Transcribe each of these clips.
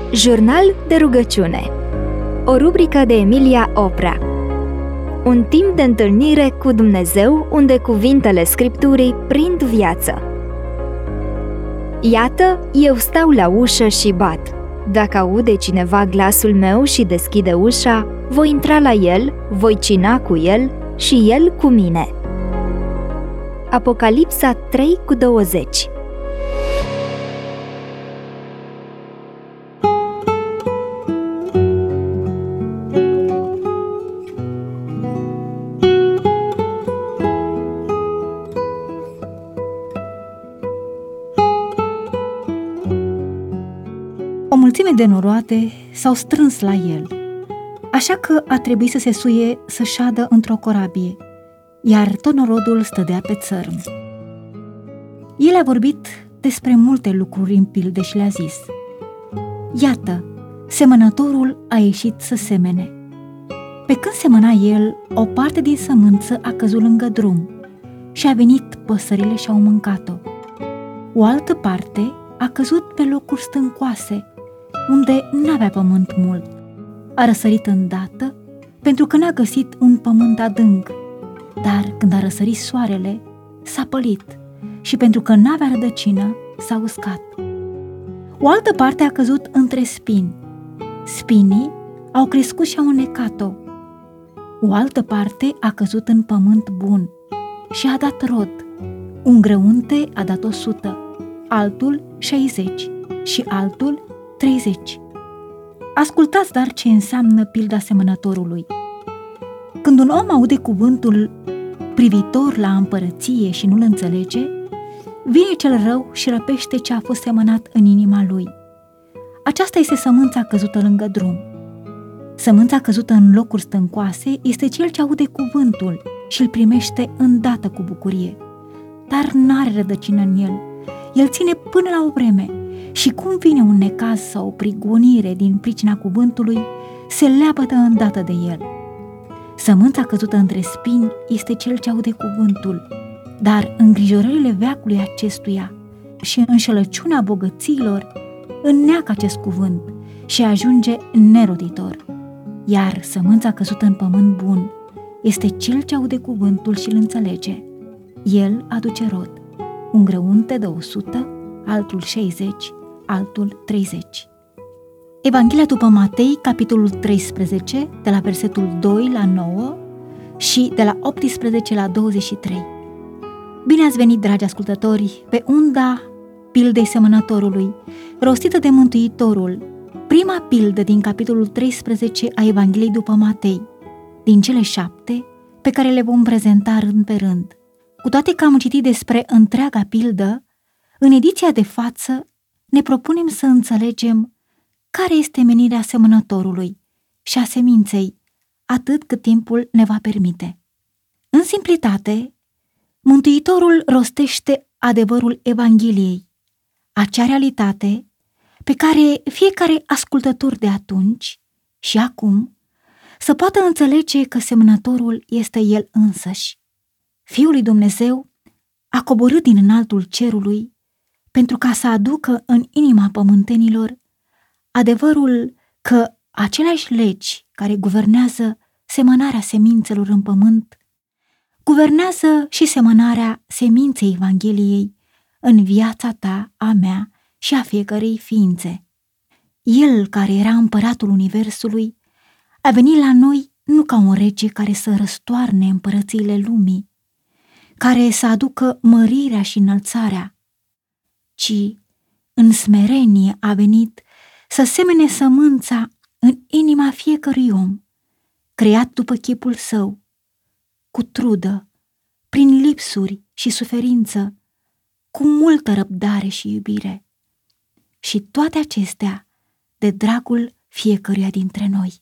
Jurnal de rugăciune. O rubrică de Emilia Oprea. Un timp de întâlnire cu Dumnezeu unde cuvintele Scripturii prind viață. Iată, eu stau la ușă și bat. Dacă aude cineva glasul meu și deschide ușa, voi intra la el, voi cina cu el și el cu mine. Apocalipsa 3:20. O mulțime de noroade s-au strâns la el, așa că a trebuit să se suie să șadă într-o corabie, iar tot norodul stădea pe țărm. El a vorbit despre multe lucruri în pilde și le-a zis: Iată, semănătorul a ieșit să semene. Pe când semăna el, o parte din sămânță a căzut lângă drum și a venit păsările și au mâncat-o. O altă parte a căzut pe locuri stâncoase, unde n-avea pământ mult. A răsărit îndată, pentru că n-a găsit un pământ adânc, dar când a răsărit soarele, s-a pălit și pentru că n-avea rădăcină, s-a uscat. O altă parte a căzut între spini. Spinii au crescut și au înnecat-o. O altă parte a căzut în pământ bun și a dat rod. Un grăunte a dat 100, altul 60 și altul 30. Ascultați dar ce înseamnă pilda semănătorului. Când un om aude cuvântul privitor la împărăție și nu-l înțelege, vine cel rău și răpește ce a fost semănat în inima lui. Aceasta este sămânța căzută lângă drum. Sămânța căzută în locuri stâncoase este cel ce aude cuvântul și îl primește îndată cu bucurie, dar n-are rădăcină în el. El ține până la o vreme și cum vine un necaz sau o prigonire din pricina cuvântului, se leapădă îndată de el. Sămânța căzută între spini este cel ce aude cuvântul, dar îngrijorările veacului acestuia și înșelăciunea bogăților înneacă acest cuvânt și ajunge neroditor. Iar sămânța căzută în pământ bun este cel ce aude cuvântul și îl înțelege. El aduce rod. Un grăunte de 100, altul 60, altul 30. Evanghelia după Matei, capitolul 13, de la versetul 2 la 9 și de la 18 la 23. Bine ați venit, dragi ascultători, pe unda pildei semănătorului, rostită de Mântuitorul, prima pildă din capitolul 13 a Evangheliei după Matei, din cele 7 pe care le vom prezenta rând pe rând. Cu toate că am citit despre întreaga pildă, în ediția de față ne propunem să înțelegem care este menirea semănătorului și a seminței, atât cât timpul ne va permite. În simplitate, Mântuitorul rostește adevărul Evangheliei, acea realitate pe care fiecare ascultător de atunci și acum să poată înțelege că semănătorul este El însăși. Fiul lui Dumnezeu a coborât din înaltul cerului pentru ca să aducă în inima pământenilor adevărul că aceleași legi care guvernează semănarea semințelor în pământ, guvernează și semănarea seminței Evangheliei în viața ta, a mea și a fiecărei ființe. El, care era împăratul universului, a venit la noi nu ca un rege care să răstoarne împărățiile lumii, care să aducă mărirea și înălțarea, ci în smerenie a venit să semene sămânța în inima fiecărui om, creat după chipul său, cu trudă, prin lipsuri și suferință, cu multă răbdare și iubire. Și toate acestea de dragul fiecăruia dintre noi.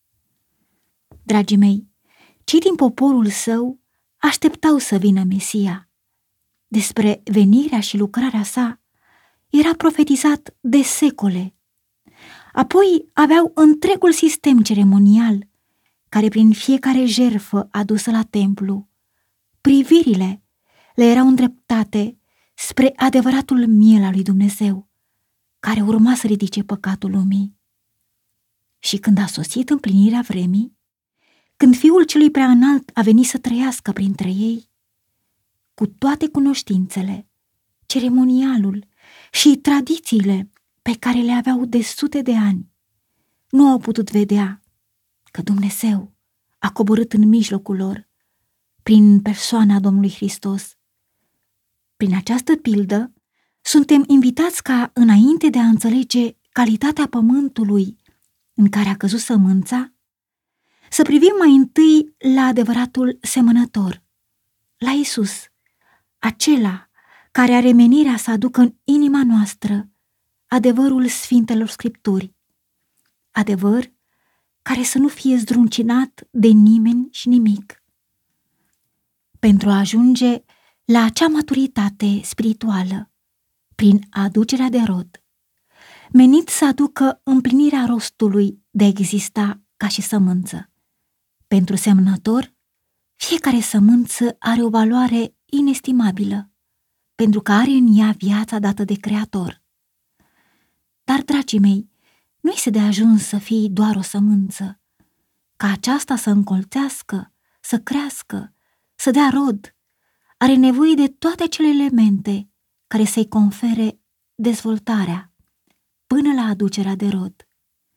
Dragii mei, cei din poporul său așteptau să vină Mesia. Despre venirea și lucrarea sa era profetizat de secole. Apoi aveau întregul sistem ceremonial, care prin fiecare jertfă adusă la templu, privirile le erau îndreptate spre adevăratul miel al lui Dumnezeu, care urma să ridice păcatul lumii. Și când a sosit împlinirea vremii, când Fiul Celui Preaînalt a venit să trăiască printre ei, cu toate cunoștințele, ceremonialul și tradițiile pe care le aveau de sute de ani, nu au putut vedea că Dumnezeu a coborât în mijlocul lor prin persoana Domnului Hristos. Prin această pildă, suntem invitați ca, înainte de a înțelege calitatea pământului în care a căzut sămânța, să privim mai întâi la adevăratul semănător, la Iisus, acela care are menirea să aducă în inima noastră adevărul Sfintelor Scripturi, adevăr care să nu fie zdruncinat de nimeni și nimic. Pentru a ajunge la acea maturitate spirituală, prin aducerea de rod, menit să aducă împlinirea rostului de a exista ca și sămânță. Pentru semănător, fiecare sămânță are o valoare inestimabilă, pentru că are în ea viața dată de Creator. Dar, dragii mei, nu este de ajuns să fii doar o sămânță, ca aceasta să încolțească, să crească, să dea rod. Are nevoie de toate acele elemente care să-i confere dezvoltarea până la aducerea de rod.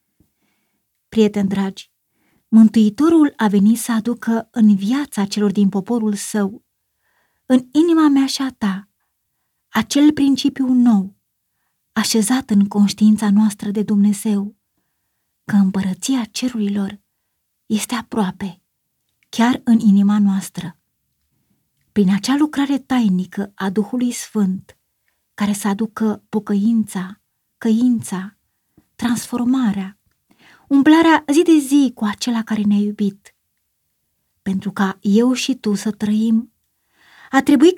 Prieteni dragi, Mântuitorul a venit să aducă în viața celor din poporul său, în inima mea și a ta, acel principiu nou, așezat în conștiința noastră de Dumnezeu, că împărăția cerurilor este aproape, chiar în inima noastră. Prin acea lucrare tainică a Duhului Sfânt, care să aducă pocăința, căința, transformarea, umplarea zi de zi cu acela care ne-a iubit. Pentru ca eu și tu să trăim, a trebuit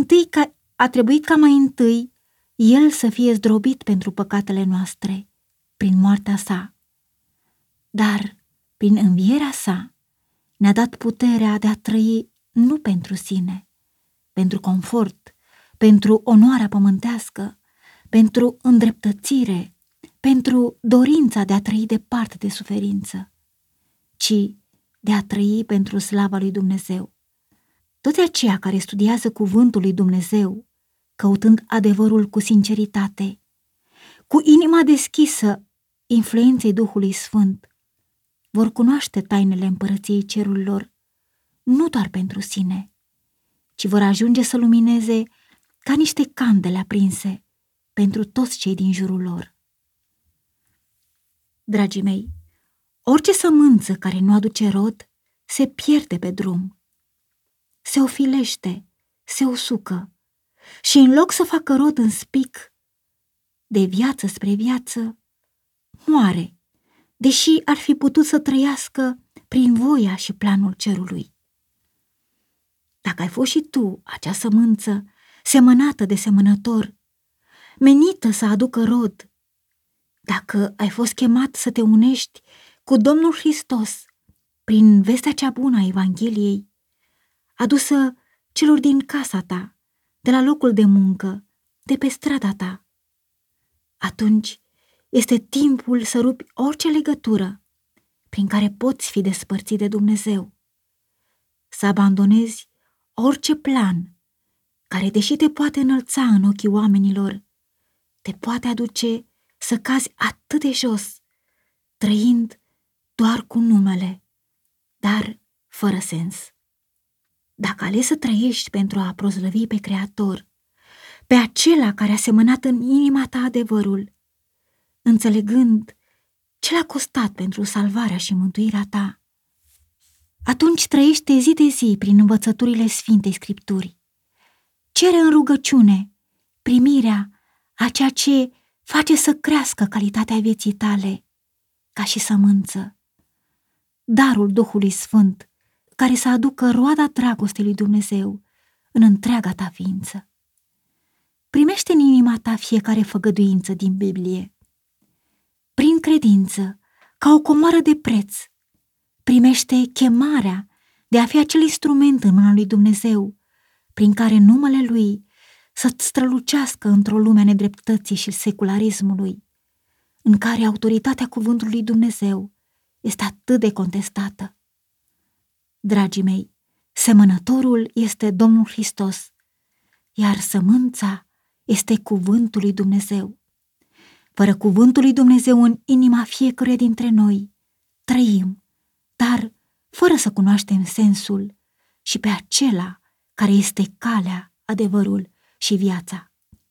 ca mai întâi El să fie zdrobit pentru păcatele noastre, prin moartea sa. Dar, prin învierea sa, ne-a dat puterea de a trăi nu pentru sine, pentru confort, pentru onoarea pământească, pentru îndreptățire, pentru dorința de a trăi departe de suferință, ci de a trăi pentru slava lui Dumnezeu. Toți aceia care studiază cuvântul lui Dumnezeu, căutând adevărul cu sinceritate, cu inima deschisă influenței Duhului Sfânt, vor cunoaște tainele împărăției cerurilor, nu doar pentru sine, ci vor ajunge să lumineze ca niște candele aprinse pentru toți cei din jurul lor. Dragii mei, orice sămânță care nu aduce rod se pierde pe drum, se ofilește, se usucă și în loc să facă rod în spic, de viață spre viață, moare, deși ar fi putut să trăiască prin voia și planul cerului. Dacă ai fost și tu acea sămânță semănată de semănător, menită să aducă rod, dacă ai fost chemat să te unești cu Domnul Hristos prin vestea cea bună a Evangheliei, adusă celor din casa ta, de la locul de muncă, de pe strada ta, atunci este timpul să rupi orice legătură prin care poți fi despărțit de Dumnezeu, să abandonezi orice plan care, deși te poate înălța în ochii oamenilor, te poate aduce să cazi atât de jos, trăind doar cu numele, dar fără sens. Dacă alegi să trăiești pentru a proslăvi pe Creator, pe acela care a semănat în inima ta adevărul, înțelegând ce l-a costat pentru salvarea și mântuirea ta, atunci trăiește zi de zi prin învățăturile Sfintei Scripturi. Cere în rugăciune primirea a ceea ce face să crească calitatea vieții tale, ca și sămânță. Darul Duhului Sfânt, care să aducă roada dragostei lui Dumnezeu în întreaga ta ființă. Primește în inima ta fiecare făgăduință din Biblie. Prin credință, ca o comoară de preț, primește chemarea de a fi acel instrument în mâna lui Dumnezeu, prin care numele Lui să-ți strălucească într-o lume a nedreptății și secularismului, în care autoritatea cuvântului lui Dumnezeu este atât de contestată. Dragii mei, semănătorul este Domnul Hristos, iar sămânța este cuvântul lui Dumnezeu. Fără cuvântul lui Dumnezeu în inima fiecăruia dintre noi, trăim, dar fără să cunoaștem sensul și pe acela care este calea, adevărul și viața.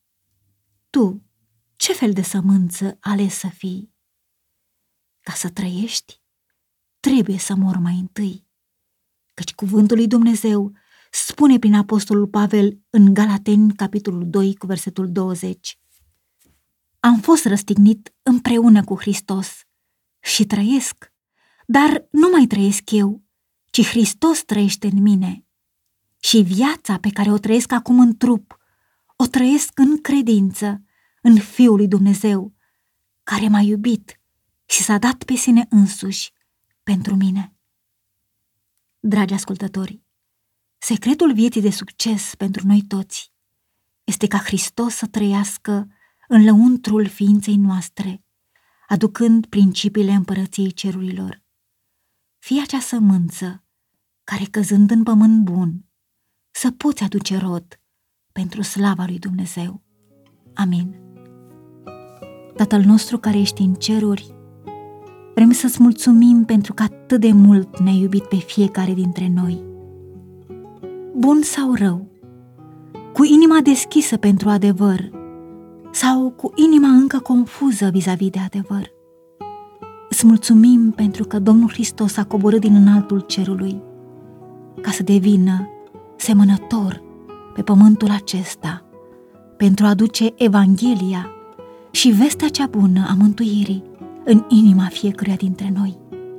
Tu, ce fel de sămânță ales să fii? Ca să trăiești, trebuie să mori mai întâi, căci cuvântul lui Dumnezeu spune prin apostolul Pavel în Galateni, capitolul 2, cu versetul 20: Am fost răstignit împreună cu Hristos și trăiesc, dar nu mai trăiesc eu, ci Hristos trăiește în mine. Și viața pe care o trăiesc acum în trup, o trăiesc în credință în Fiul lui Dumnezeu, care m-a iubit și s-a dat pe sine însuși pentru mine. Dragi ascultători, secretul vieții de succes pentru noi toți este ca Hristos să trăiască în lăuntrul ființei noastre, aducând principiile împărăției cerurilor. Fie acea sămânță care, căzând în pământ bun, să poți aduce rod pentru slava lui Dumnezeu. Amin. Tatăl nostru care ești în ceruri, vrem să-ți mulțumim pentru că atât de mult ne-ai iubit pe fiecare dintre noi. Bun sau rău, cu inima deschisă pentru adevăr sau cu inima încă confuză vis-a-vis de adevăr, îți mulțumim pentru că Domnul Hristos a coborât din înaltul cerului ca să devină semănător pe pământul acesta pentru a aduce Evanghelia și vestea cea bună a mântuirii în inima fiecăruia dintre noi.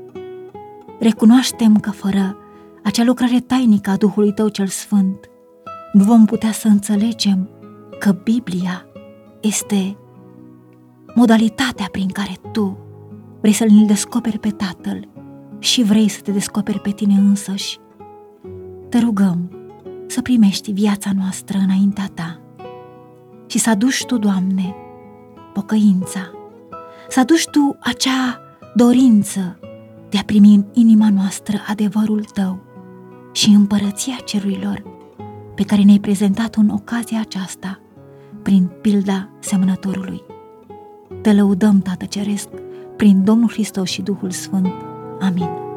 Recunoaștem că fără acea lucrare tainică a Duhului Tău cel Sfânt nu vom putea să înțelegem că Biblia este modalitatea prin care Tu vrei să ne descoperi pe Tatăl și vrei să te descoperi pe Tine însăși. Te rugăm să primești viața noastră înaintea Ta și să aduci Tu, Doamne, pocăința, să aduci Tu acea dorință de a primi în inima noastră adevărul Tău și împărăția cerurilor pe care ne-ai prezentat-o în ocazia aceasta prin pilda semănătorului. Te lăudăm, Tată Ceresc, prin Domnul Hristos și Duhul Sfânt. Amin.